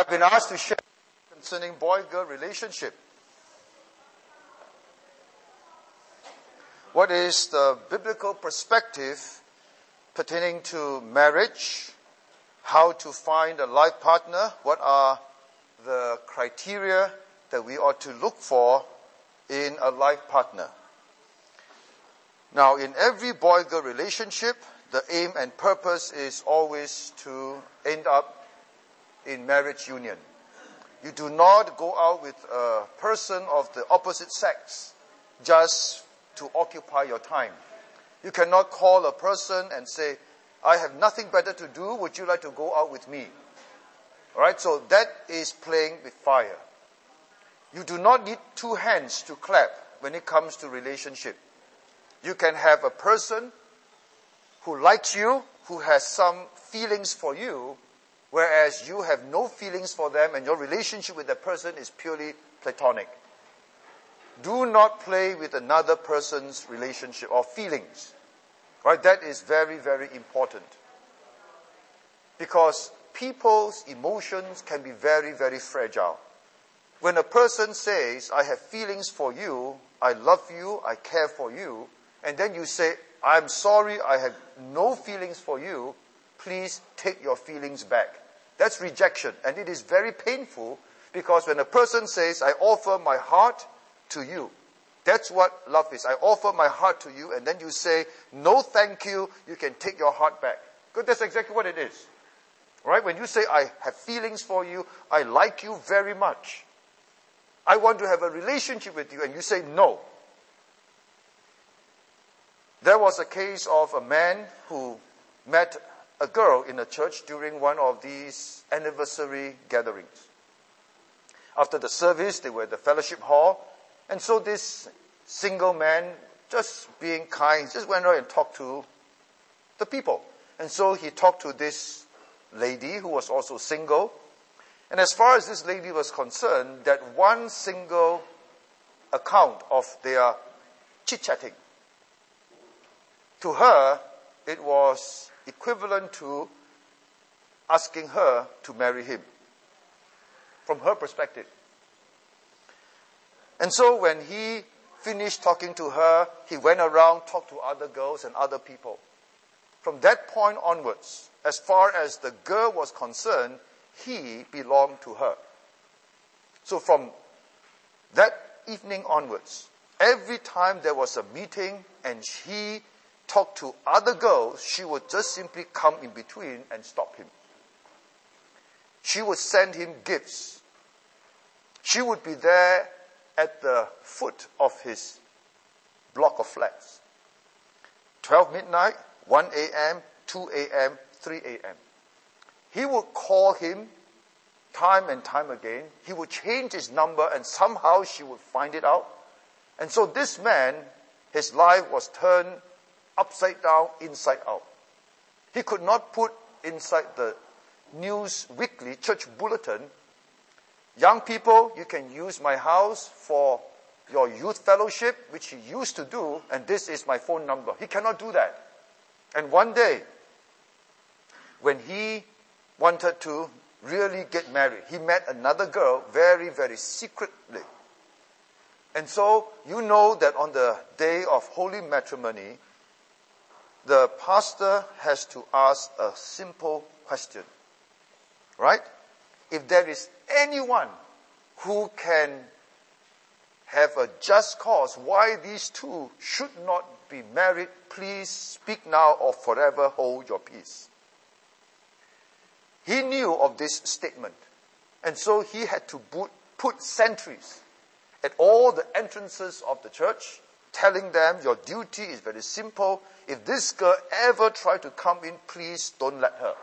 have been asked to share concerning boy-girl relationship. What is the biblical perspective pertaining to marriage? How to find a life partner? What are the criteria that we ought to look for in a life partner? Now, in every boy-girl relationship, the aim and purpose is always to end up in marriage union. You do not go out with a person of the opposite sex just to occupy your time. You cannot call a person and say, I have nothing better to do, would you like to go out with me? Alright, so that is playing with fire. You do not need two hands to clap when it comes to relationship. You can have a person who likes you, who has some feelings for you, whereas you have no feelings for them and your relationship with that person is purely platonic. Do not play with another person's relationship or feelings. Right? That is very, very important. Because people's emotions can be very, very fragile. When a person says, I have feelings for you, I love you, I care for you, and then you say, I'm sorry, I have no feelings for you, please take your feelings back. That's rejection, and it is very painful because when a person says, I offer my heart to you, that's what love is. I offer my heart to you, and then you say, no thank you, you can take your heart back. Good, that's exactly what it is. Right? When you say, I have feelings for you, I like you very much, I want to have a relationship with you, and you say no. There was a case of a man who met a girl in a church during one of these anniversary gatherings. After the service, they were at the fellowship hall, and so this single man, just being kind, just went around and talked to the people. And so he talked to this lady who was also single. And as far as this lady was concerned, that one single account of their chit-chatting, to her, it was equivalent to asking her to marry him, from her perspective. And so when he finished talking to her, he went around, talked to other girls and other people. From that point onwards, as far as the girl was concerned, he belonged to her. So from that evening onwards, every time there was a meeting and he talked to other girls, she would just simply come in between and stop him. She would send him gifts. She would be there at the foot of his block of flats. 12 midnight, 1 a.m., 2 a.m., 3 a.m. He would call him time and time again. He would change his number and somehow she would find it out. And so this man, his life was turned upside down, inside out. He could not put inside the news weekly church bulletin, young people, you can use my house for your youth fellowship, which he used to do, and this is my phone number. He cannot do that. And one day, when he wanted to really get married, he met another girl very, very secretly. And so, you know that on the day of holy matrimony, the pastor has to ask a simple question. Right? If there is anyone who can have a just cause why these two should not be married, please speak now or forever hold your peace. He knew of this statement, and so he had to put sentries at all the entrances of the church, telling them, your duty is very simple. If this girl ever try to come in, please don't let her.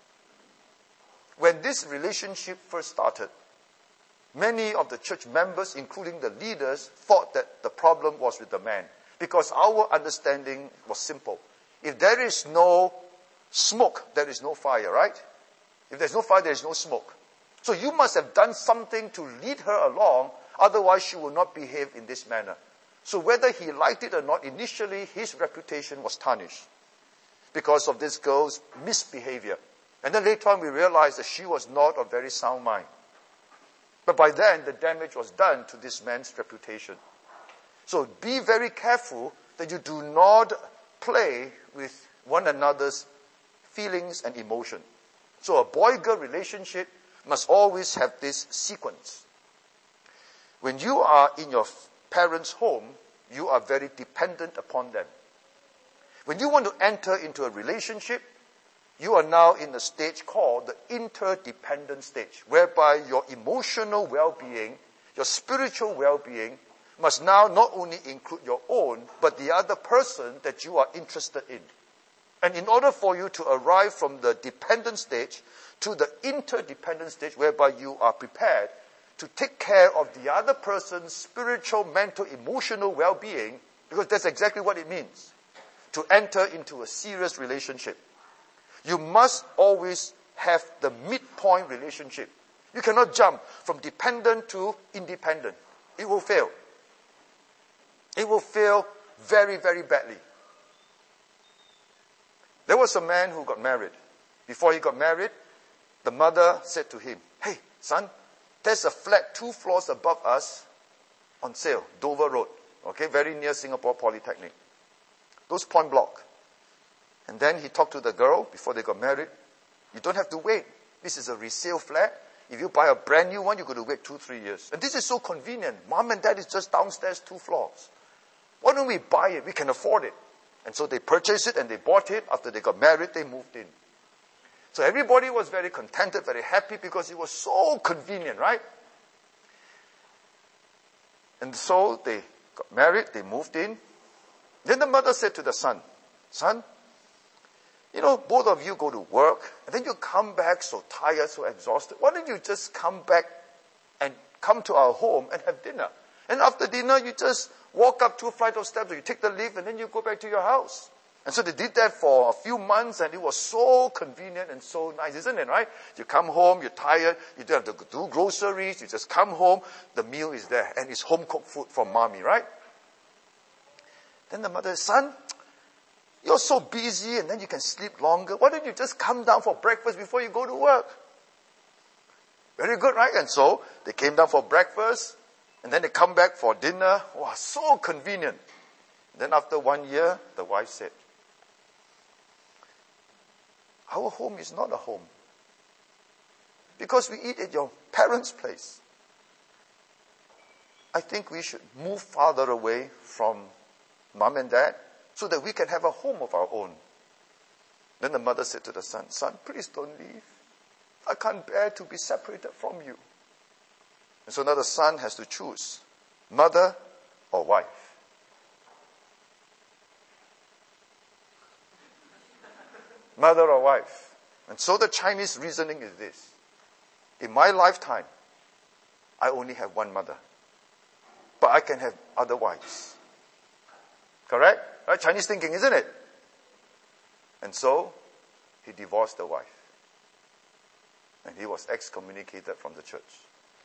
When this relationship first started, many of the church members, including the leaders, thought that the problem was with the man. Because our understanding was simple. If there is no smoke, there is no fire, right? If there's no fire, there is no smoke. So you must have done something to lead her along, otherwise she will not behave in this manner. So whether he liked it or not, initially his reputation was tarnished because of this girl's misbehavior. And then later on we realized that she was not of very sound mind. But by then, the damage was done to this man's reputation. So be very careful that you do not play with one another's feelings and emotion. So a boy-girl relationship must always have this sequence. When you are in your parents' home, you are very dependent upon them. When you want to enter into a relationship, you are now in a stage called the interdependent stage, whereby your emotional well-being, your spiritual well-being, must now not only include your own, but the other person that you are interested in. And in order for you to arrive from the dependent stage to the interdependent stage, whereby you are prepared to take care of the other person's spiritual, mental, emotional well-being, because that's exactly what it means, to enter into a serious relationship. You must always have the midpoint relationship. You cannot jump from dependent to independent. It will fail. It will fail very, very badly. There was a man who got married. Before he got married, the mother said to him, "Hey, son, there's a flat 2 floors above us on sale, Dover Road, okay, very near Singapore Polytechnic. Those point block." And then he talked to the girl before they got married. "You don't have to wait. This is a resale flat. If you buy a brand new one, you're going to wait 2-3 years. And this is so convenient. Mom and dad is just downstairs 2 floors. Why don't we buy it? We can afford it." And so they purchased it and they bought it. After they got married, they moved in. So everybody was very contented, very happy because it was so convenient, right? And so they got married, they moved in. Then the mother said to the son, "Son, you know, both of you go to work, and then you come back so tired, so exhausted. Why don't you just come back and come to our home and have dinner? And after dinner, you just walk up 2 flights of steps, or you take the lift, and then you go back to your house." And so they did that for a few months, and it was so convenient and so nice, isn't it, right? You come home, you're tired, you don't have to do groceries, you just come home, the meal is there, and it's home-cooked food from mommy, right? Then the mother said, "Son, you're so busy, and then you can sleep longer. Why don't you just come down for breakfast before you go to work?" Very good, right? And so they came down for breakfast, and then they come back for dinner. Wow, so convenient. Then after 1 year, the wife said, "Our home is not a home, because we eat at your parents' place. I think we should move farther away from mom and dad so that we can have a home of our own." Then the mother said to the son, "Son, please don't leave. I can't bear to be separated from you." And so now the son has to choose mother or wife. Mother or wife. And so the Chinese reasoning is this: in my lifetime, I only have one mother, but I can have other wives. Correct? Right? Chinese thinking, isn't it? And so he divorced the wife, and he was excommunicated from the church.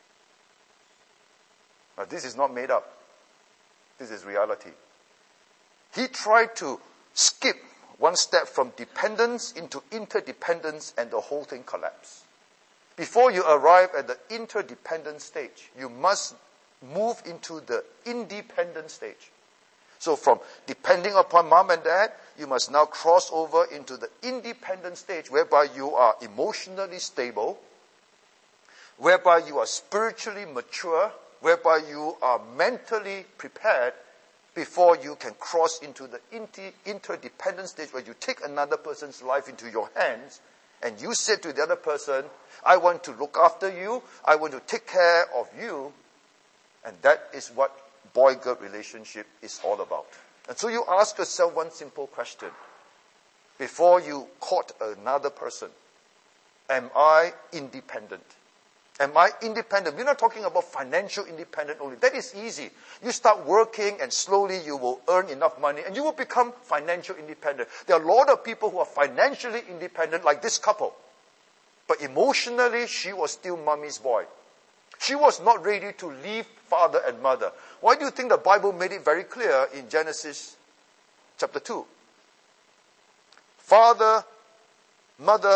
Now this is not made up. This is reality. He tried to skip one step from dependence into interdependence, and the whole thing collapsed. Before you arrive at the interdependent stage, you must move into the independent stage. So from depending upon mom and dad, you must now cross over into the independent stage, whereby you are emotionally stable, whereby you are spiritually mature, whereby you are mentally prepared, before you can cross into the interdependent stage, where you take another person's life into your hands and you say to the other person, "I want to look after you, I want to take care of you." And that is what boy-girl relationship is all about. And so you ask yourself one simple question. Before you court another person, am I independent? Am I independent? We're not talking about financial independence only. That is easy. You start working and slowly you will earn enough money and you will become financial independent. There are a lot of people who are financially independent, like this couple. But emotionally, she was still mommy's boy. She was not ready to leave father and mother. Why do you think the Bible made it very clear in Genesis chapter 2? Father, mother,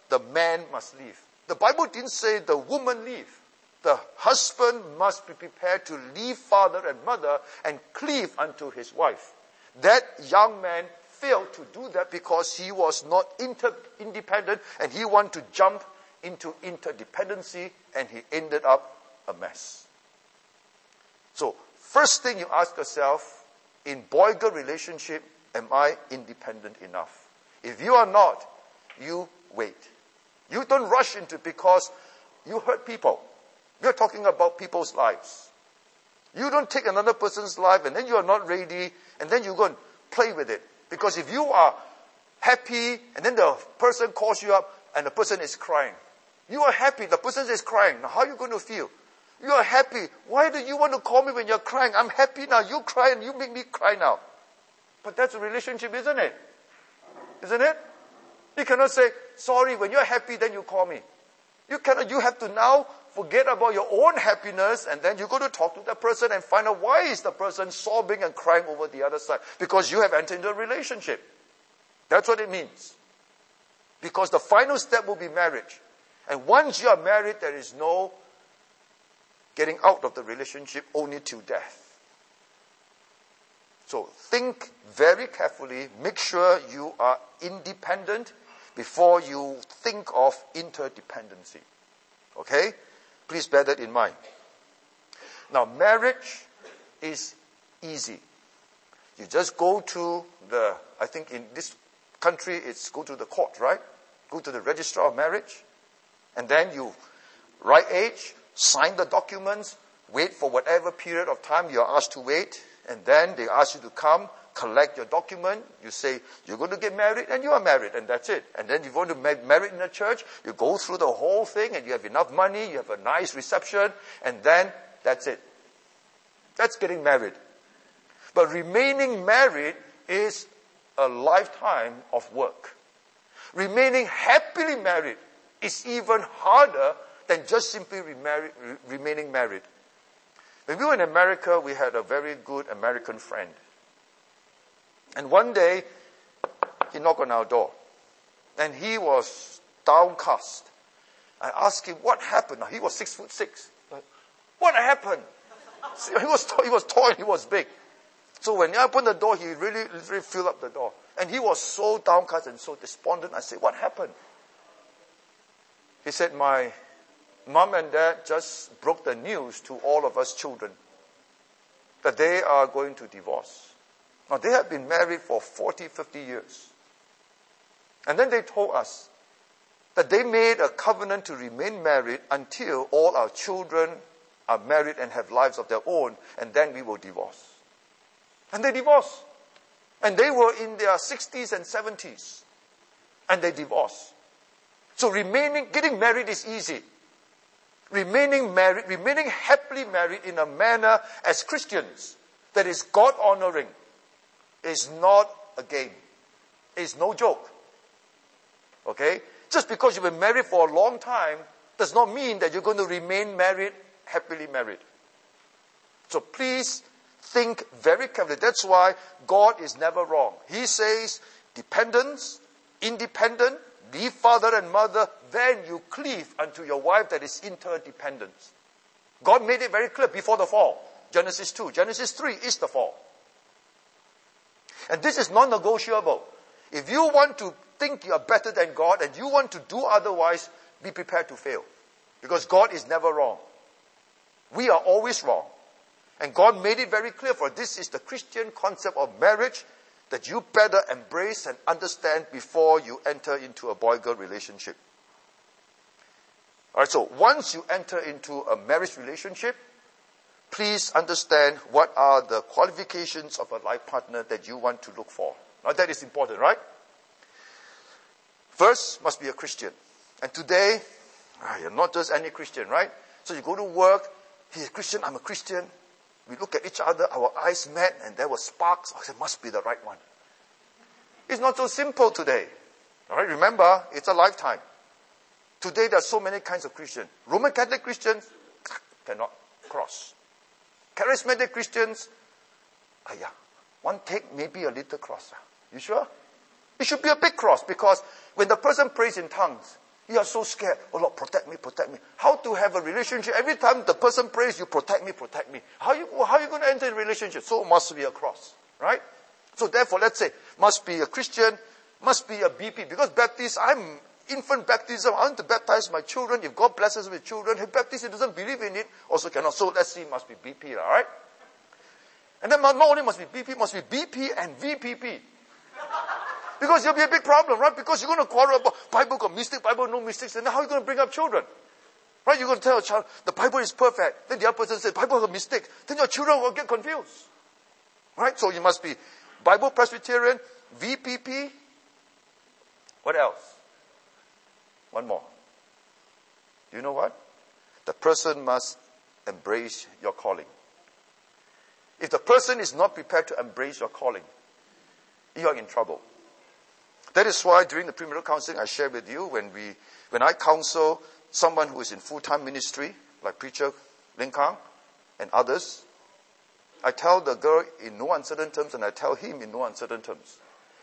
the man must leave. The Bible didn't say the woman leave. The husband must be prepared to leave father and mother and cleave unto his wife. That young man failed to do that because he was not independent and he wanted to jump into interdependency, and he ended up a mess. So, first thing you ask yourself, in boy-girl relationship, am I independent enough? If you are not, you wait. You don't rush into it because you hurt people. We are talking about people's lives. You don't take another person's life and then you are not ready and then you go and play with it. Because if you are happy and then the person calls you up and the person is crying. You are happy, the person is crying. Now how are you going to feel? You are happy. Why do you want to call me when you're crying? I'm happy now. You cry and you make me cry now. But that's a relationship, isn't it? Isn't it? You cannot say, sorry, when you're happy, then you call me. You have to now forget about your own happiness and then you go to talk to that person and find out why is the person sobbing and crying over the other side. Because you have entered into a relationship. That's what it means. Because the final step will be marriage. And once you are married, there is no getting out of the relationship, only till death. So think very carefully. Make sure you are independent before you think of interdependency. Okay? Please bear that in mind. Now, marriage is easy. You just go to I think in this country, it's go to the court, right? Go to the registrar of marriage. And then you, right age, sign the documents, wait for whatever period of time you are asked to wait, and then they ask you to come, collect your document. You say, you're going to get married, and you are married, and that's it. And then you want to get married in a church, you go through the whole thing, and you have enough money, you have a nice reception, and then that's it. That's getting married. But remaining married is a lifetime of work. Remaining happily married is even harder than just simply remaining married. When we were in America, we had a very good American friend. And one day, he knocked on our door. And he was downcast. I asked him, what happened? Now, he was 6'6". Like, what happened? He was tall and he was big. So when I opened the door, he really filled up the door. And he was so downcast and so despondent. I said, what happened? He said, my mom and dad just broke the news to all of us children that they are going to divorce. Now, they have been married for 40, 50 years. And then they told us that they made a covenant to remain married until all our children are married and have lives of their own, and then we will divorce. And they divorced. And they were in their 60s and 70s. And they divorced. So getting married is easy. Remaining happily married in a manner as Christians that is God-honoring is not a game. It's no joke. Okay? Just because you've been married for a long time does not mean that you're going to remain married, happily married. So please think very carefully. That's why God is never wrong. He says, dependence, independent, leave father and mother, then you cleave unto your wife, that is interdependence. God made it very clear before the fall. Genesis 2. Genesis 3 is the fall. And this is non-negotiable. If you want to think you are better than God and you want to do otherwise, be prepared to fail. Because God is never wrong. We are always wrong. And God made it very clear, for this is the Christian concept of marriage that you better embrace and understand before you enter into a boy-girl relationship. Alright, so once you enter into a marriage relationship, please understand what are the qualifications of a life partner that you want to look for. Now that is important, right? First, must be a Christian. And today, you're not just any Christian, right? So you go to work, he's a Christian, I'm a Christian. We look at each other, our eyes met, and there were sparks. I said, must be the right one. It's not so simple today. All right, remember, it's a lifetime. Today, there are so many kinds of Christians. Roman Catholic Christians cannot cross. Charismatic Christians, one take maybe a little cross. You sure? It should be a big cross, because when the person prays in tongues, You are so scared. Oh Lord, protect me, protect me. How to have a relationship? Every time the person prays, you protect me, protect me. How are you going to enter a relationship? So it must be a cross, right? So therefore, let's say, must be a Christian, must be a BP. Because Baptist, I'm infant baptism. I want to baptize my children. If God blesses with children, if Baptist he doesn't believe in it, also cannot. So let's see, must be BP, all right? And then not only must be BP, must be BP and VPP. Because it'll be a big problem, right? Because you're going to quarrel about Bible got mistakes, Bible no mistakes, and then how are you going to bring up children? Right? You're going to tell a child, the Bible is perfect. Then the other person says, Bible has a mistake. Then your children will get confused. Right? So you must be Bible Presbyterian, VPP. What else? One more. Do you know what? The person must embrace your calling. If the person is not prepared to embrace your calling, you are in trouble. That is why during the premarital counseling I shared with you, when I counsel someone who is in full-time ministry, like Preacher Ling Kang and others, I tell the girl in no uncertain terms and I tell him in no uncertain terms.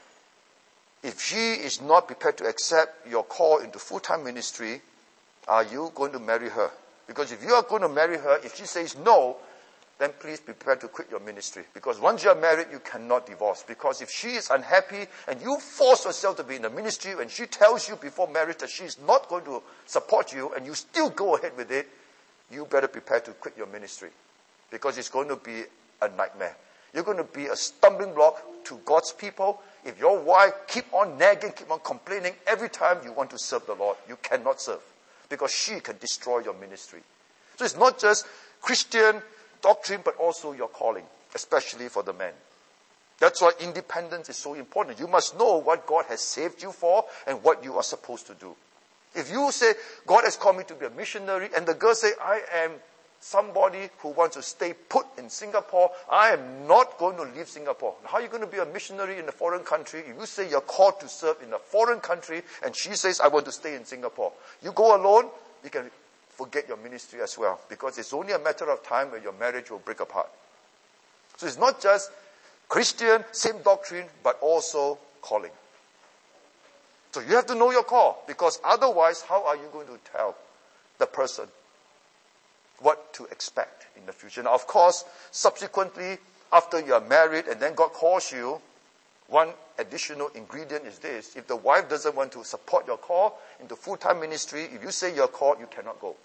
If she is not prepared to accept your call into full-time ministry, are you going to marry her? Because if you are going to marry her, if she says no, then please be prepared to quit your ministry. Because once you are married, you cannot divorce. Because if she is unhappy and you force yourself to be in the ministry and she tells you before marriage that she is not going to support you and you still go ahead with it, you better prepare to quit your ministry. Because it's going to be a nightmare. You're going to be a stumbling block to God's people. If your wife keep on nagging, keep on complaining every time you want to serve the Lord, you cannot serve. Because she can destroy your ministry. So it's not just Christian doctrine, but also your calling, especially for the men. That's why independence is so important. You must know what God has saved you for and what you are supposed to do. If you say, God has called me to be a missionary, and the girl say, I am somebody who wants to stay put in Singapore, I am not going to leave Singapore. How are you going to be a missionary in a foreign country? If you say you're called to serve in a foreign country, and she says, I want to stay in Singapore. You go alone, you can forget your ministry as well, because it's only a matter of time when your marriage will break apart. So it's not just Christian, same doctrine, but also calling. So you have to know your call, because otherwise, how are you going to tell the person what to expect in the future? Now, of course, subsequently, after you are married and then God calls you, one additional ingredient is this. If the wife doesn't want to support your call into full-time ministry, if you say you're called, you cannot go.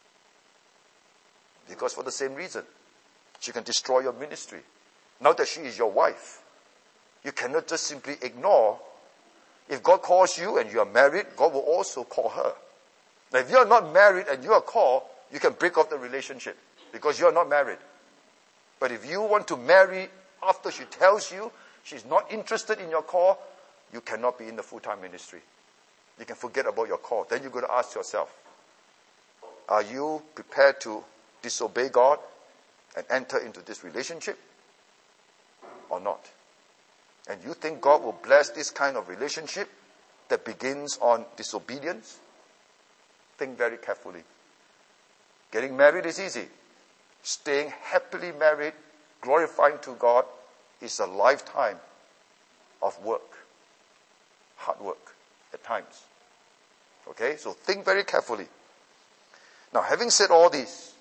Because for the same reason, she can destroy your ministry. Now that she is your wife, you cannot just simply ignore. If God calls you and you are married, God will also call her. Now, if you are not married and you are called, you can break off the relationship because you are not married. But if you want to marry after she tells you she's not interested in your call, you cannot be in the full-time ministry. You can forget about your call. Then you're going to ask yourself, are you prepared to disobey God and enter into this relationship or not? And you think God will bless this kind of relationship that begins on disobedience? Think very carefully. Getting married is easy. Staying happily married, glorifying to God, is a lifetime of work. Hard work at times. Okay? So think very carefully. Now, having said all this,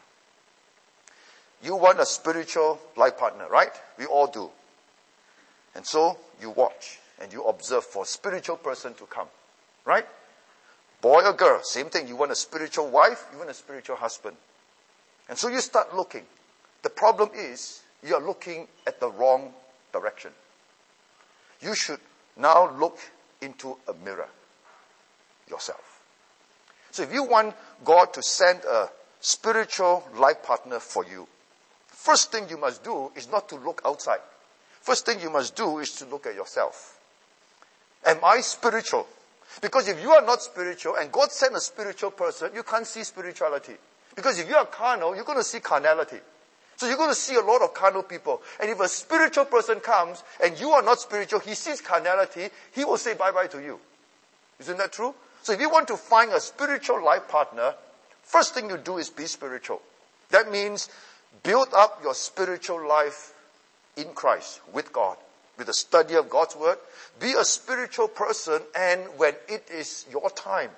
you want a spiritual life partner, right? We all do. And so you watch and you observe for a spiritual person to come, right? Boy or girl, same thing. You want a spiritual wife, you want a spiritual husband. And so you start looking. The problem is you are looking at the wrong direction. You should now look into a mirror yourself. So if you want God to send a spiritual life partner for you, first thing you must do is not to look outside. First thing you must do is to look at yourself. Am I spiritual? Because if you are not spiritual and God sent a spiritual person, you can't see spirituality. Because if you are carnal, you're going to see carnality. So you're going to see a lot of carnal people. And if a spiritual person comes and you are not spiritual, he sees carnality, he will say bye-bye to you. Isn't that true? So if you want to find a spiritual life partner, first thing you do is be spiritual. That means build up your spiritual life in Christ, with God, with the study of God's Word. Be a spiritual person, and when it is your time,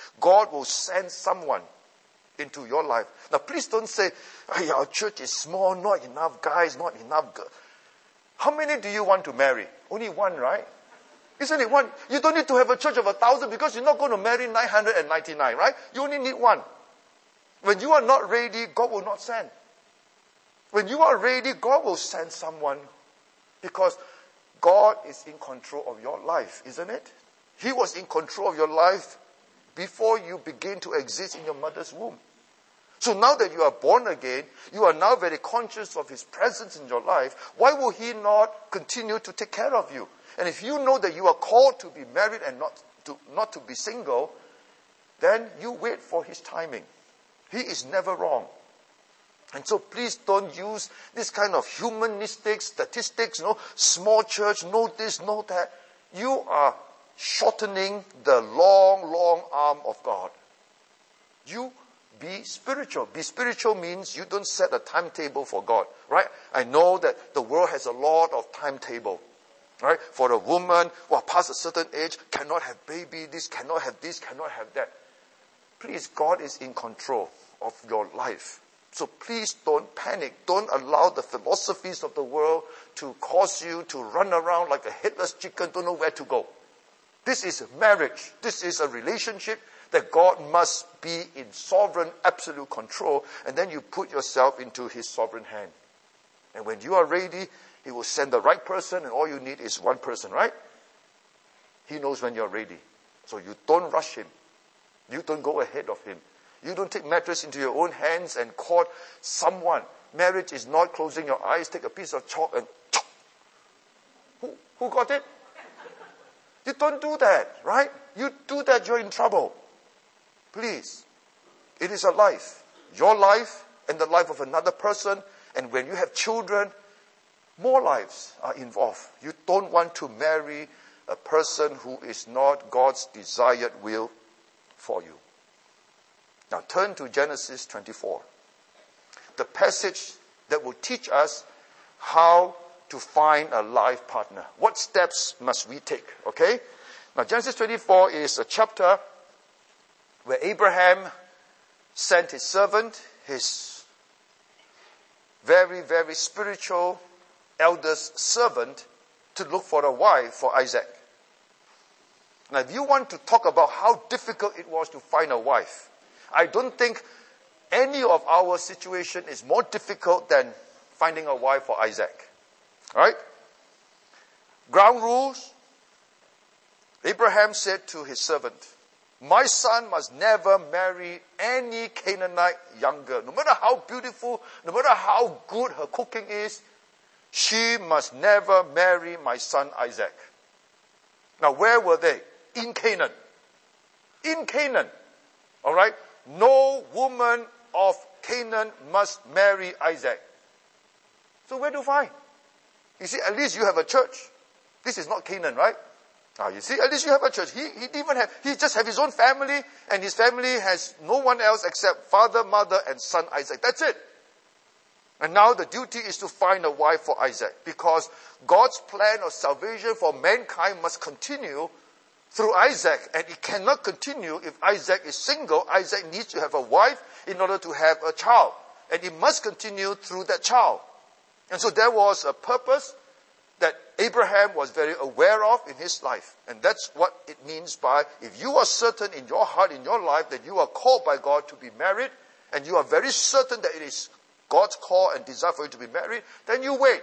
God will send someone into your life. Now, please don't say, hey, our church is small, not enough guys, not enough girls. How many do you want to marry? Only one, right? Isn't it one? You don't need to have a church of 1,000 because you're not going to marry 999, right? You only need one. When you are not ready, God will not send. When you are ready, God will send someone because God is in control of your life, isn't it? He was in control of your life before you begin to exist in your mother's womb. So now that you are born again, you are now very conscious of His presence in your life. Why will He not continue to take care of you? And if you know that you are called to be married and not to be single, then you wait for His timing. He is never wrong. And so please don't use this kind of humanistic statistics, small church, no this, no that. You are shortening the long, long arm of God. You be spiritual. Be spiritual means you don't set a timetable for God, right? I know that the world has a lot of timetable, right? For a woman who are past a certain age, cannot have baby, this, cannot have that. Please, God is in control of your life. So please don't panic. Don't allow the philosophies of the world to cause you to run around like a headless chicken, don't know where to go. This is marriage. This is a relationship that God must be in sovereign, absolute control. And then you put yourself into His sovereign hand. And when you are ready, He will send the right person, and all you need is one person, right? He knows when you're ready. So you don't rush Him. You don't go ahead of Him. You don't take matters into your own hands and court someone. Marriage is not closing your eyes, take a piece of chalk and chop. Who got it? You don't do that, right? You do that, you're in trouble. Please. It is a life. Your life and the life of another person. And when you have children, more lives are involved. You don't want to marry a person who is not God's desired will for you. Now turn to Genesis 24. The passage that will teach us how to find a life partner. What steps must we take? Okay? Now Genesis 24 is a chapter where Abraham sent his servant, his very, very spiritual eldest servant, to look for a wife for Isaac. Now if you want to talk about how difficult it was to find a wife, I don't think any of our situation is more difficult than finding a wife for Isaac. Right? Ground rules. Abraham said to his servant, my son must never marry any Canaanite young girl. No matter how beautiful, no matter how good her cooking is, she must never marry my son Isaac. Now where were they? In Canaan. In Canaan. Alright? No woman of Canaan must marry Isaac. So where to find? You see, at least you have a church. This is not Canaan, right? You see, at least you have a church. He just have his own family, and his family has no one else except father, mother, and son Isaac. That's it. And now the duty is to find a wife for Isaac, because God's plan of salvation for mankind must continue through Isaac, and it cannot continue if Isaac is single. Isaac needs to have a wife in order to have a child, and it must continue through that child. And so there was a purpose that Abraham was very aware of in his life. And that's what it means by, if you are certain in your heart, in your life, that you are called by God to be married, and you are very certain that it is God's call and desire for you to be married, then you wait.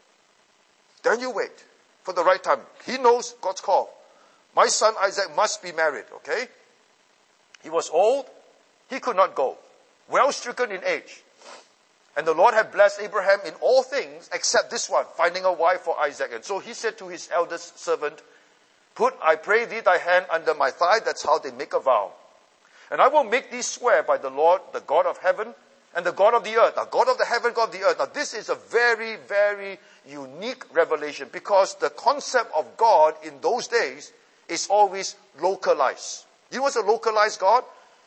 Then you wait for the right time. He knows God's call. My son Isaac must be married, okay? He was old. He could not go. Well stricken in age. And the Lord had blessed Abraham in all things except this one, finding a wife for Isaac. And so he said to his eldest servant, put, I pray thee, thy hand under my thigh. That's how they make a vow. And I will make thee swear by the Lord, the God of heaven, and the God of the earth. Now, God of the heaven, God of the earth. Now, this is a very, very unique revelation, because the concept of God in those days is always localized. You know what's a localized God?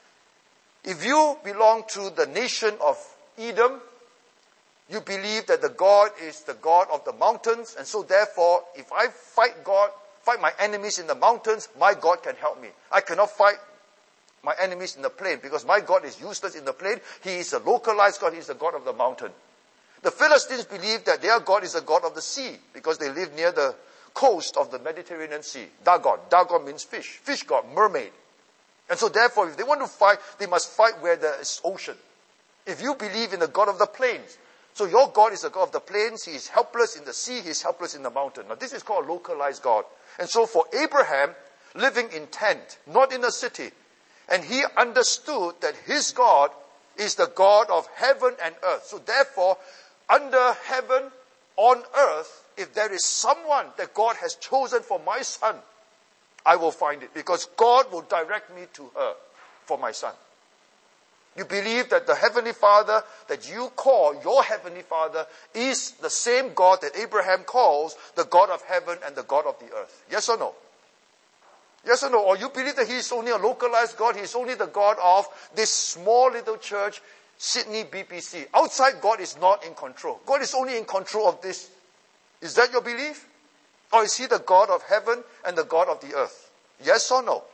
If you belong to the nation of Edom, you believe that the God is the God of the mountains, and so therefore, if I fight my enemies in the mountains, my God can help me. I cannot fight my enemies in the plain, because my God is useless in the plain. He is a localized God. He is the God of the mountain. The Philistines believe that their God is a God of the sea, because they live near the coast of the Mediterranean Sea. Dagon. Dagon means fish. Fish god, mermaid. And so therefore, if they want to fight, they must fight where there is ocean. If you believe in the God of the plains, so your God is the God of the plains, he is helpless in the sea, he is helpless in the mountain. Now this is called a localized God. And so for Abraham, living in tent, not in a city, and he understood that his God is the God of heaven and earth. So therefore, under heaven, on earth, if there is someone that God has chosen for my son, I will find it, because God will direct me to her for my son. You believe that the Heavenly Father that you call your Heavenly Father is the same God that Abraham calls the God of heaven and the God of the earth. Yes or no? Yes or no? Or you believe that he is only a localized God, he is only the God of this small little church, Sydney BPC. Outside, God is not in control. God is only in control of this. Is that your belief? Or is he the God of heaven and the God of the earth? Yes or no?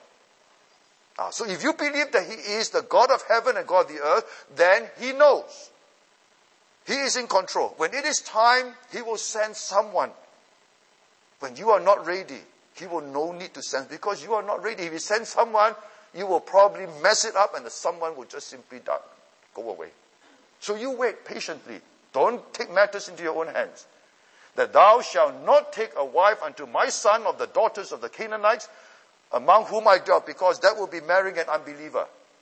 So if you believe that he is the God of heaven and God of the earth, then he knows. He is in control. When it is time, he will send someone. When you are not ready, he will no need to send, because you are not ready. If he sends someone, you will probably mess it up and the someone will just simply die, go away. So you wait patiently. Don't take matters into your own hands. That thou shalt not take a wife unto my son of the daughters of the Canaanites, among whom I dwell, because that will be marrying an unbeliever.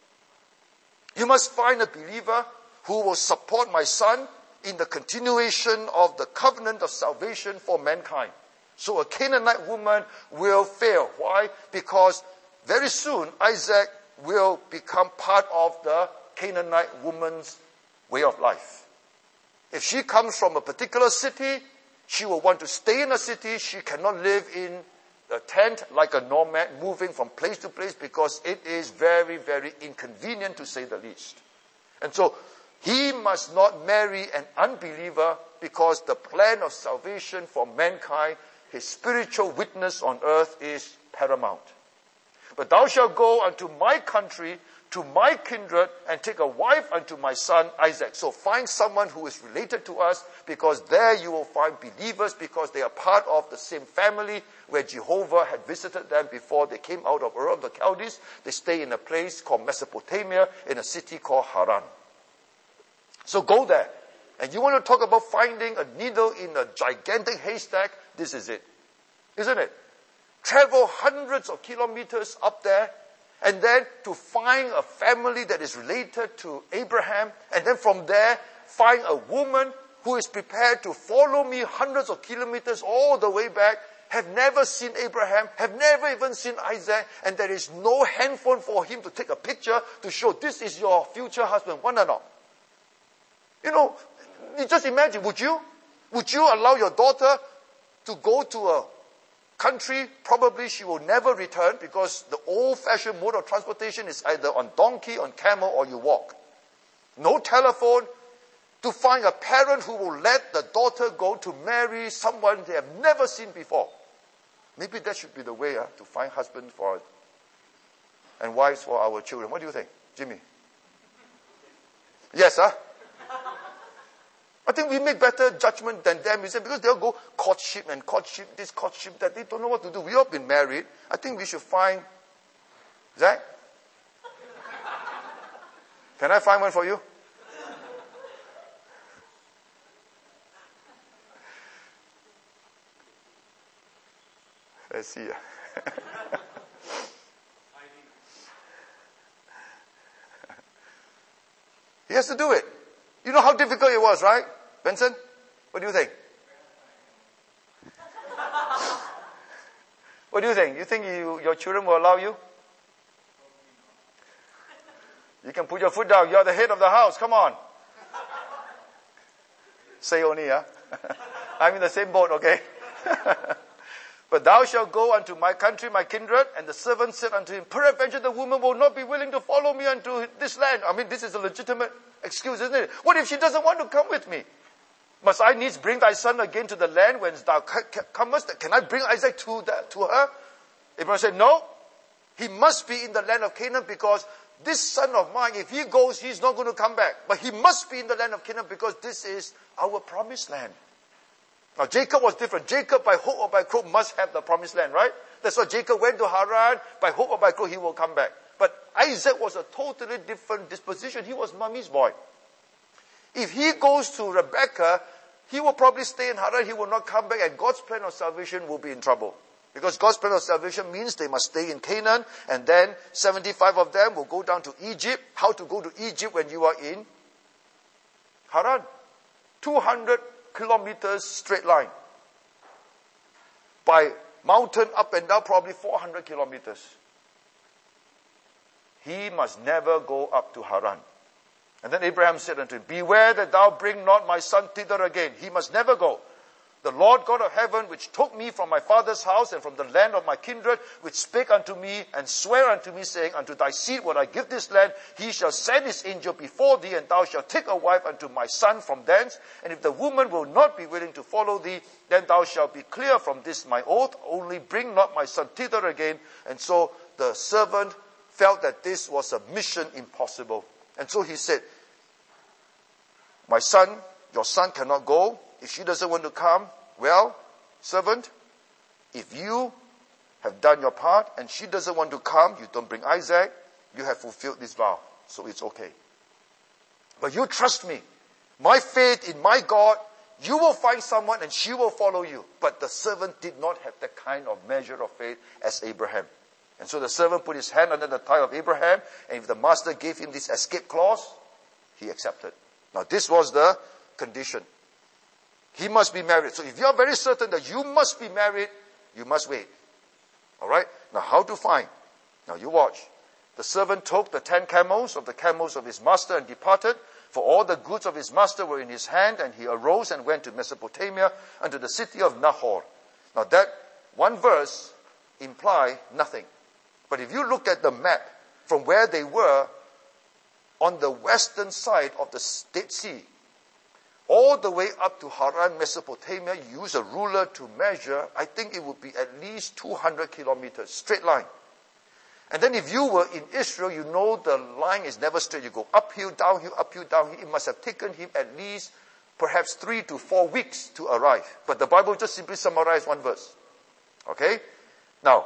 You must find a believer who will support my son in the continuation of the covenant of salvation for mankind. So a Canaanite woman will fail. Why? Because very soon Isaac will become part of the Canaanite woman's way of life. If she comes from a particular city, she will want to stay in a city. She cannot live in a tent like a nomad, moving from place to place, because it is very, very inconvenient, to say the least. And so he must not marry an unbeliever, because the plan of salvation for mankind, his spiritual witness on earth, is paramount. But thou shalt go unto my country, to my kindred, and take a wife unto my son Isaac. So find someone who is related to us, because there you will find believers, because they are part of the same family where Jehovah had visited them before they came out of Ur of the Chaldees. They stay in a place called Mesopotamia, in a city called Haran. So go there. And you want to talk about finding a needle in a gigantic haystack? This is it. Isn't it? Travel hundreds of kilometers up there, and then to find a family that is related to Abraham, and then from there, find a woman who is prepared to follow me hundreds of kilometers all the way back, have never seen Abraham, have never even seen Isaac, and there is no handphone for him to take a picture to show this is your future husband. Want or not? You know, you just imagine, would you allow your daughter to go to a country? Probably she will never return, because the old-fashioned mode of transportation is either on donkey, on camel, or you walk. No telephone. To find a parent who will let the daughter go to marry someone they have never seen before. Maybe that should be the way to find husbands for and wives for our children. What do you think, Jimmy? Yes, huh? I think we make better judgment than them, because they'll go courtship, this courtship, that. They don't know what to do. We all been married. I think we should find... Zach? Can I find one for you? Let's see. He has to do it. You know how difficult it was, right? Benson, what do you think? What do you think? You think your children will allow you? You can put your foot down. You're the head of the house. Come on. Say only, huh? I'm in the same boat, okay? But thou shalt go unto my country, my kindred, and the servant said unto him, peradventure the woman will not be willing to follow me unto this land. I mean, this is a legitimate excuse, isn't it? What if she doesn't want to come with me? Must I needs bring thy son again to the land whence thou comest? Can I bring Isaac to her? Abraham said, no. He must be in the land of Canaan because this son of mine, if he goes, he's not going to come back. But he must be in the land of Canaan because this is our promised land. Now, Jacob was different. Jacob, by hook or by crook, must have the promised land, right? That's why Jacob went to Haran. By hook or by crook, he will come back. But Isaac was a totally different disposition. He was mommy's boy. If he goes to Rebekah, he will probably stay in Haran. He will not come back, and God's plan of salvation will be in trouble. Because God's plan of salvation means they must stay in Canaan, and then 75 of them will go down to Egypt. How to go to Egypt when you are in Haran? 200 kilometers straight line. By mountain up and down, probably 400 kilometers. He must never go up to Haran. And then Abraham said unto him, beware that thou bring not my son thither again. He must never go. The Lord God of heaven, which took me from my father's house and from the land of my kindred, which spake unto me and sware unto me, saying, unto thy seed will I give this land. He shall send his angel before thee, and thou shalt take a wife unto my son from thence. And if the woman will not be willing to follow thee, then thou shalt be clear from this my oath. Only bring not my son thither again. And so the servant felt that this was a mission impossible. And so he said, my son, your son cannot go. If she doesn't want to come, well, servant, if you have done your part and she doesn't want to come, you don't bring Isaac, you have fulfilled this vow. So it's okay. But you trust me. My faith in my God, you will find someone and she will follow you. But the servant did not have that kind of measure of faith as Abraham. And so the servant put his hand under the thigh of Abraham, and if the master gave him this escape clause, he accepted. Now this was the condition. He must be married. So if you are very certain that you must be married, you must wait. Alright? Now how to find? Now you watch. The servant took the 10 camels of his master and departed, for all the goods of his master were in his hand, and he arose and went to Mesopotamia unto the city of Nahor. Now that one verse imply nothing. But if you look at the map from where they were on the western side of the Dead Sea, all the way up to Haran, Mesopotamia, you use a ruler to measure, I think it would be at least 200 kilometers, straight line. And then if you were in Israel, you know the line is never straight. You go uphill, downhill, uphill, downhill. It must have taken him at least perhaps 3 to 4 weeks to arrive. But the Bible just simply summarized one verse. Okay? Now,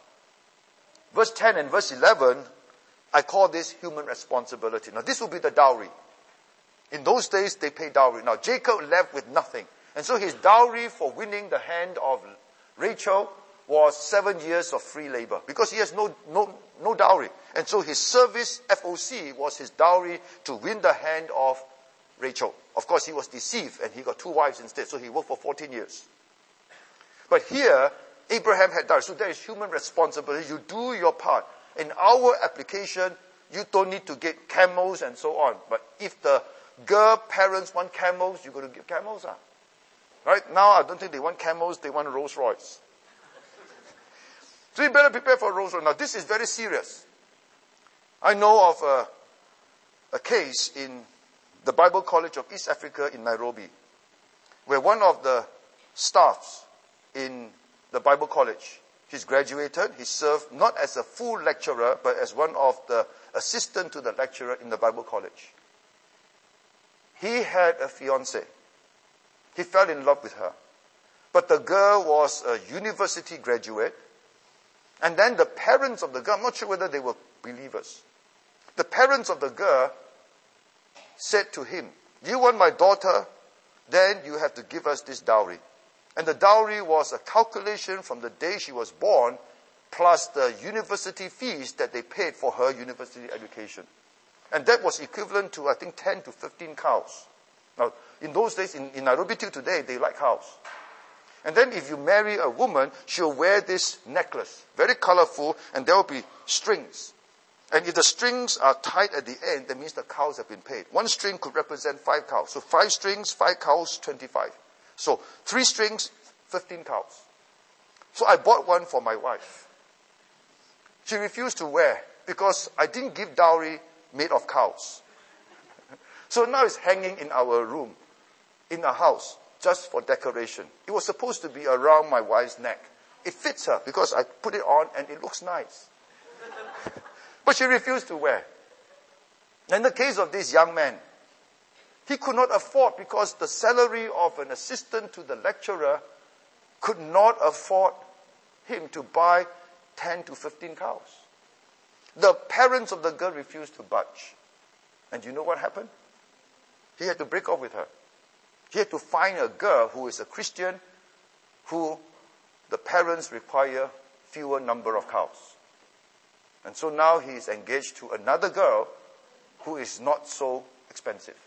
verse 10 and verse 11, I call this human responsibility. Now this will be the dowry. In those days, they pay dowry. Now, Jacob left with nothing. And so his dowry for winning the hand of Rachel was 7 years of free labor. Because he has no dowry. And so his service, FOC, was his dowry to win the hand of Rachel. Of course, he was deceived and he got 2 wives instead. So he worked for 14 years. But here, Abraham had dowry. So there is human responsibility. You do your part. In our application, you don't need to get camels and so on. But if the girl parents want camels, you're going to give camels. Right? Now, I don't think they want camels, they want Rolls Royce. So you better prepare for Rolls Royce. Now, this is very serious. I know of a case in the Bible College of East Africa in Nairobi, where one of the staffs in the Bible College, he's graduated, he served not as a full lecturer, but as one of the assistant to the lecturer in the Bible College. He had a fiancée. He fell in love with her. But the girl was a university graduate. And then the parents of the girl, I'm not sure whether they were believers. The parents of the girl said to him, you want my daughter, then you have to give us this dowry. And the dowry was a calculation from the day she was born, plus the university fees that they paid for her university education. And that was equivalent to, I think, 10 to 15 cows. Now, in those days, in Nairobi till today, they like cows. And then if you marry a woman, she'll wear this necklace, very colorful, and there will be strings. And if the strings are tied at the end, that means the cows have been paid. 1 string could represent 5 cows. So 5 strings, 5 cows, 25. So 3 strings, 15 cows. So I bought one for my wife. She refused to wear because I didn't give dowry made of cows. So now it's hanging in our room, in our house, just for decoration. It was supposed to be around my wife's neck. It fits her because I put it on and it looks nice. But she refused to wear. In the case of this young man, he could not afford, because the salary of an assistant to the lecturer could not afford him to buy 10 to 15 cows. The parents of the girl refused to budge. And you know what happened? He had to break off with her. He had to find a girl who is a Christian, who the parents require fewer number of cows. And so now he is engaged to another girl who is not so expensive.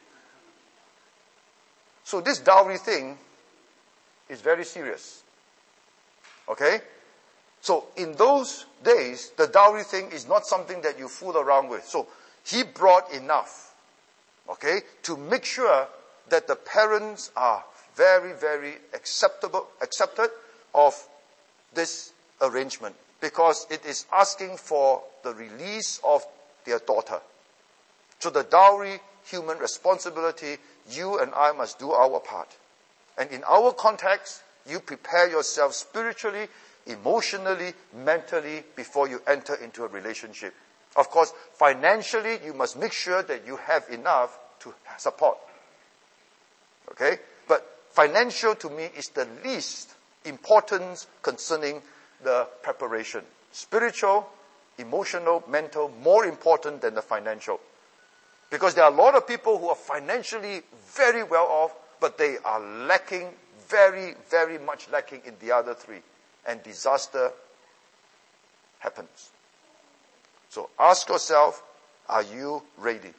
So this dowry thing is very serious. Okay? So in those days, the dowry thing is not something that you fool around with. So he brought enough, okay, to make sure that the parents are very, very accepted of this arrangement, because it is asking for the release of their daughter. So the dowry, human responsibility, you and I must do our part. And in our context, you prepare yourself spiritually, emotionally, mentally before you enter into a relationship. Of course, financially, you must make sure that you have enough to support. Okay? But financial to me is the least important concerning the preparation. Spiritual, emotional, mental, more important than the financial. Because there are a lot of people who are financially very well off, but they are lacking, very, very much lacking in the other three. And disaster happens. So ask yourself, are you ready?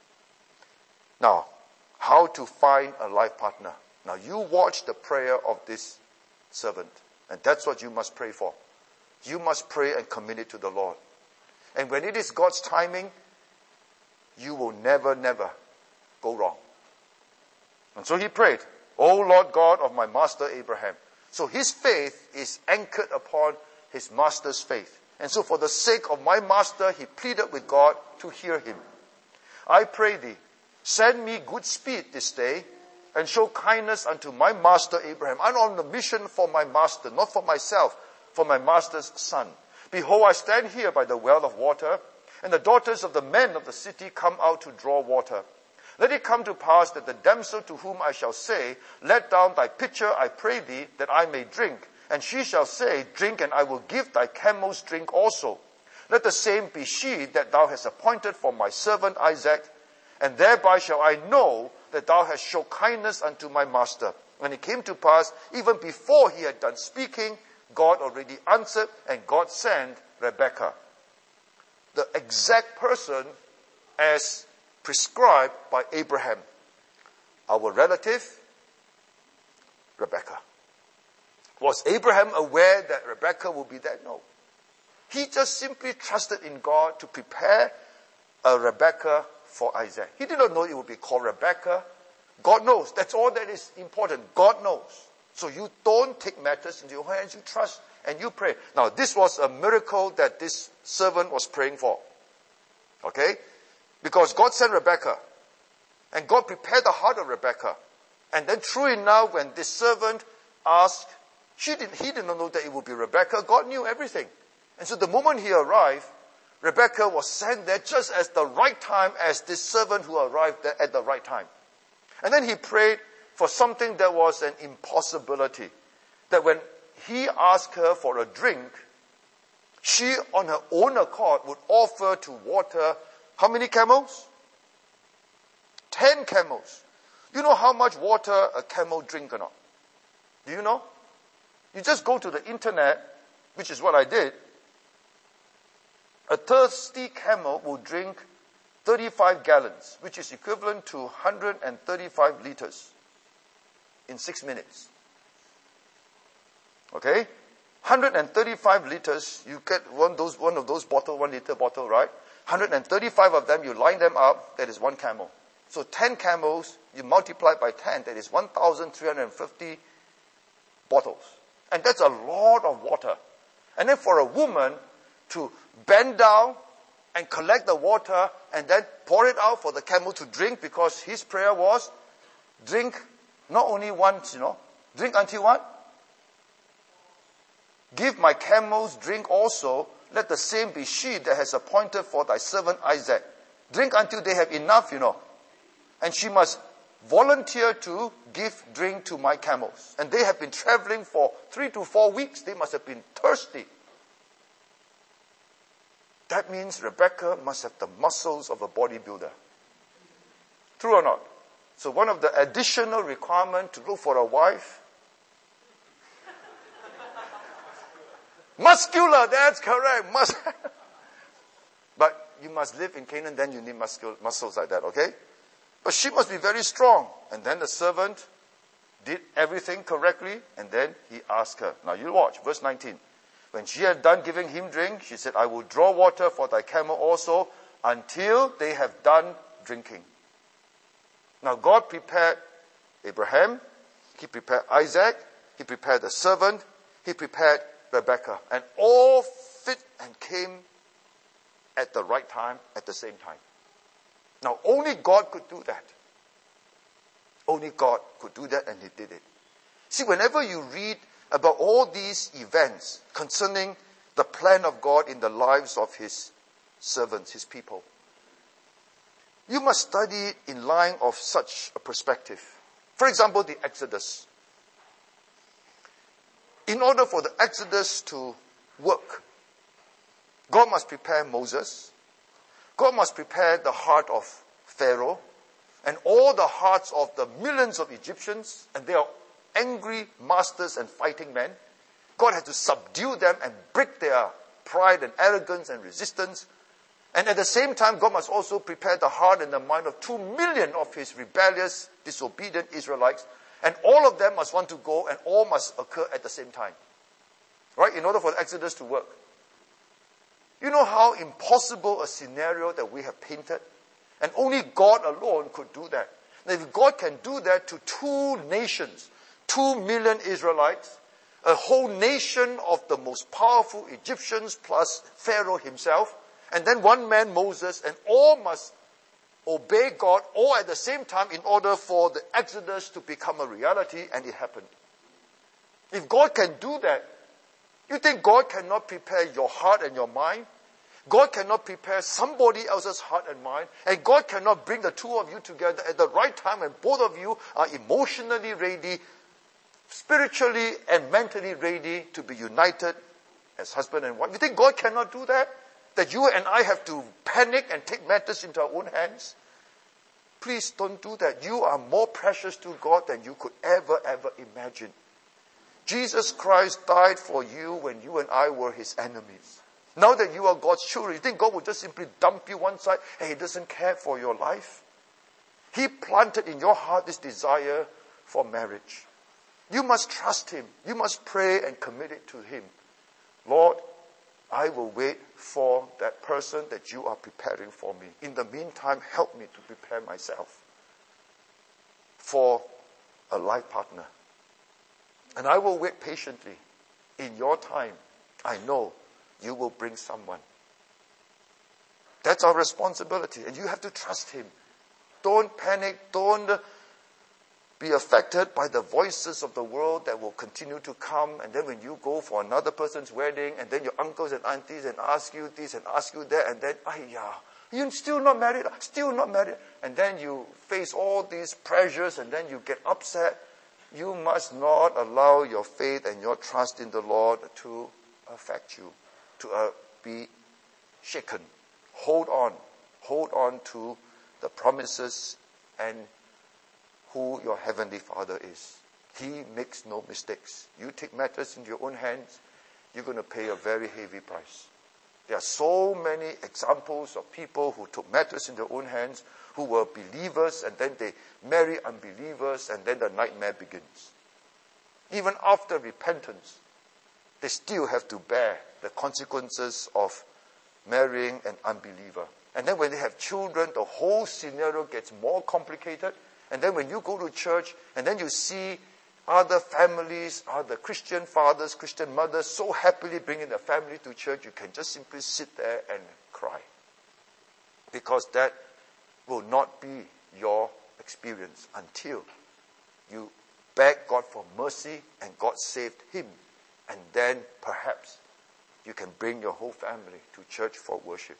Now, how to find a life partner? Now you watch the prayer of this servant. And that's what you must pray for. You must pray and commit it to the Lord. And when it is God's timing, you will never, never go wrong. And so he prayed, O Lord God of my master Abraham. So his faith is anchored upon his master's faith. And so for the sake of my master, he pleaded with God to hear him. I pray thee, send me good speed this day, and show kindness unto my master Abraham. I'm on the mission for my master, not for myself, for my master's son. Behold, I stand here by the well of water, and the daughters of the men of the city come out to draw water. Let it come to pass that the damsel to whom I shall say, let down thy pitcher, I pray thee, that I may drink. And she shall say, drink, and I will give thy camels drink also. Let the same be she that thou hast appointed for my servant Isaac, and thereby shall I know that thou hast shown kindness unto my master. When it came to pass, even before he had done speaking, God already answered, and God sent Rebekah, the exact person as prescribed by Abraham. Our relative, Rebekah. Was Abraham aware that Rebekah would be there? No. He just simply trusted in God to prepare a Rebekah for Isaac. He did not know it would be called Rebekah. God knows. That's all that is important. God knows. So you don't take matters into your hands. You trust and you pray. Now, this was a miracle that this servant was praying for. Okay? Because God sent Rebekah. And God prepared the heart of Rebekah. And then true enough, when this servant asked, he didn't know that it would be Rebekah. God knew everything. And so the moment he arrived, Rebekah was sent there just as the right time as this servant who arrived there at the right time. And then he prayed for something that was an impossibility. That when he asked her for a drink, she on her own accord would offer to water how many camels? 10 camels. You know how much water a camel drink or not? Do you know? You just go to the internet, which is what I did. A thirsty camel will drink 35 gallons, which is equivalent to 135 liters in 6 minutes. Okay? 135 liters, you get one of those bottle, 1 liter bottle, right? 135 of them, you line them up, that is one camel. So 10 camels, you multiply by 10, that is 1,350 bottles. And that's a lot of water. And then for a woman to bend down and collect the water and then pour it out for the camel to drink, because his prayer was, drink not only once, drink until what? Give my camels drink also. let the same be she that has appointed for thy servant Isaac. Drink until they have enough, And she must volunteer to give drink to my camels. And they have been traveling for 3 to 4 weeks. They must have been thirsty. That means Rebecca must have the muscles of a bodybuilder. True or not? So one of the additional requirements to look for a wife, muscular, that's correct. But you must live in Canaan, then you need muscles like that, okay? But she must be very strong. And then the servant did everything correctly, and then he asked her. Now you watch, verse 19. When she had done giving him drink, she said, I will draw water for thy camel also until they have done drinking. Now God prepared Abraham, he prepared Isaac, he prepared the servant, he prepared Rebecca. And all fit and came at the right time, at the same time. Now only God could do that. Only God could do that, and he did it. See, whenever you read about all these events concerning the plan of God in the lives of his servants, his people, you must study it in line of such a perspective. For example, the Exodus. In order for the Exodus to work, God must prepare Moses. God must prepare the heart of Pharaoh and all the hearts of the millions of Egyptians, and they are angry masters and fighting men. God had to subdue them and break their pride and arrogance and resistance. And at the same time, God must also prepare the heart and the mind of 2 million of his rebellious, disobedient Israelites. And all of them must want to go, and all must occur at the same time. Right? In order for the Exodus to work. You know how impossible a scenario that we have painted? And only God alone could do that. Now, if God can do that to 2 nations, 2 million Israelites, a whole nation of the most powerful Egyptians plus Pharaoh himself, and then one man, Moses, and all must obey God all at the same time in order for the Exodus to become a reality, and it happened. If God can do that, you think God cannot prepare your heart and your mind? God cannot prepare somebody else's heart and mind, and God cannot bring the 2 of you together at the right time when both of you are emotionally ready, spiritually and mentally ready to be united as husband and wife. You think God cannot do that? That you and I have to panic and take matters into our own hands? Please don't do that. You are more precious to God than you could ever imagine. Jesus Christ died for you when you and I were his enemies. Now that you are God's children, you think God will just simply dump you one side and he doesn't care for your life? He planted in your heart this desire for marriage. You must trust him. You must pray and commit it to him. Lord, I will wait for that person that you are preparing for me. In the meantime, help me to prepare myself for a life partner. And I will wait patiently. In your time, I know you will bring someone. That's our responsibility. And you have to trust him. Don't panic. Don't be affected by the voices of the world that will continue to come. And then when you go for another person's wedding, and then your uncles and aunties and ask you this and ask you that, and then, you're still not married, still not married. And then you face all these pressures, and then you get upset. You must not allow your faith and your trust in the Lord to affect you, to be shaken. Hold on to the promises and who your Heavenly Father is. He makes no mistakes. You take matters into your own hands, you're going to pay a very heavy price. There are so many examples of people who took matters in their own hands, who were believers, and then they marry unbelievers, and then the nightmare begins. Even after repentance, they still have to bear the consequences of marrying an unbeliever. And then when they have children, the whole scenario gets more complicated. And then when you go to church, and then you see other families, other Christian fathers, Christian mothers, so happily bringing their family to church, you can just simply sit there and cry. Because that will not be your experience until you beg God for mercy and God saved him. And then perhaps You can bring your whole family to church for worship.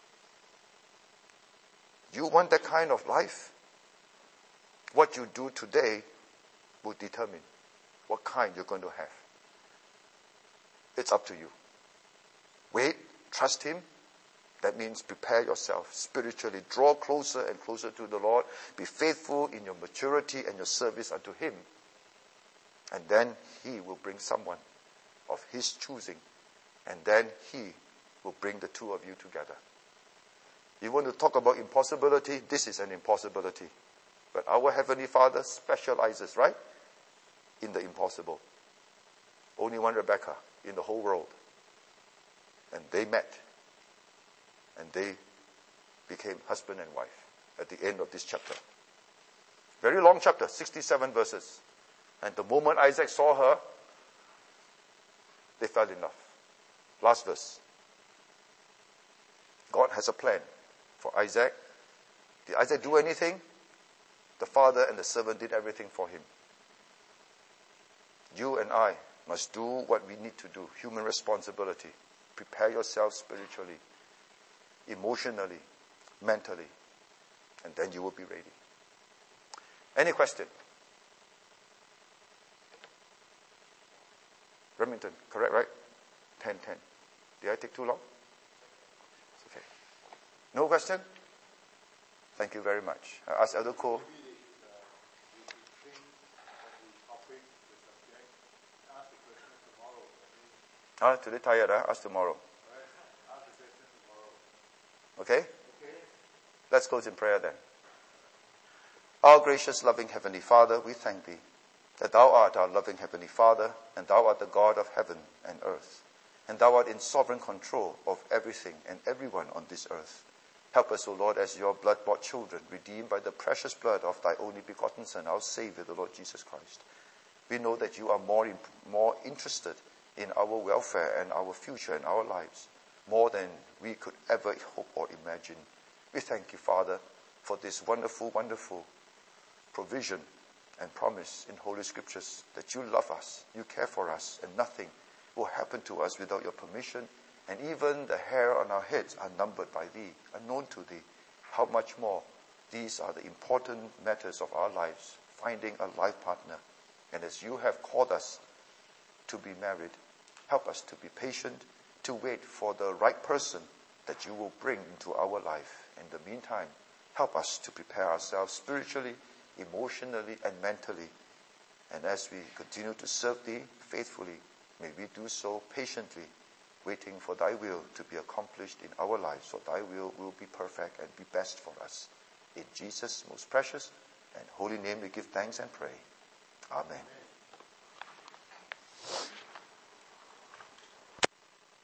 You want that kind of life? What you do today will determine what kind you're going to have. It's up to you. Wait, trust Him. That means prepare yourself spiritually. Draw closer and closer to the Lord. Be faithful in your maturity and your service unto Him. And then He will bring someone of His choosing. And then He will bring the two of you together. You want to talk about impossibility? This is an impossibility. But our Heavenly Father specializes, right, in the impossible. Only one Rebecca in the whole world. And they met. And they became husband and wife at the end of this chapter. Very long chapter, 67 verses. And the moment Isaac saw her, they fell in love. Last verse. God has a plan for Isaac. Did Isaac do anything? The father and the servant did everything for him. You and I must do what we need to do. Human responsibility. Prepare yourself spiritually, emotionally, mentally, and then you will be ready. Any question? Remington, correct, right? 10:10. Did I take too long? It's okay. No question? Thank you very much. I ask Elder Cole. Today tired, ask tomorrow. Okay? Let's close in prayer then. Our gracious, loving Heavenly Father, we thank Thee that Thou art our loving Heavenly Father, and Thou art the God of heaven and earth, and Thou art in sovereign control of everything and everyone on this earth. Help us, O Lord, as Your blood-bought children, redeemed by the precious blood of Thy only begotten Son, our Savior, the Lord Jesus Christ. We know that You are more interested in our welfare and our future and our lives, more than we could ever hope or imagine. We thank You, Father, for this wonderful, wonderful provision and promise in Holy Scriptures that You love us, You care for us, and nothing will happen to us without Your permission, and even the hair on our heads are numbered by Thee, unknown to Thee. How much more these are the important matters of our lives, finding a life partner. And as You have called us to be married, help us to be patient, to wait for the right person that You will bring into our life. In the meantime, help us to prepare ourselves spiritually, emotionally, and mentally. And as we continue to serve Thee faithfully, may we do so patiently, waiting for Thy will to be accomplished in our lives, so Thy will be perfect and be best for us. In Jesus' most precious and holy name we give thanks and pray. Amen.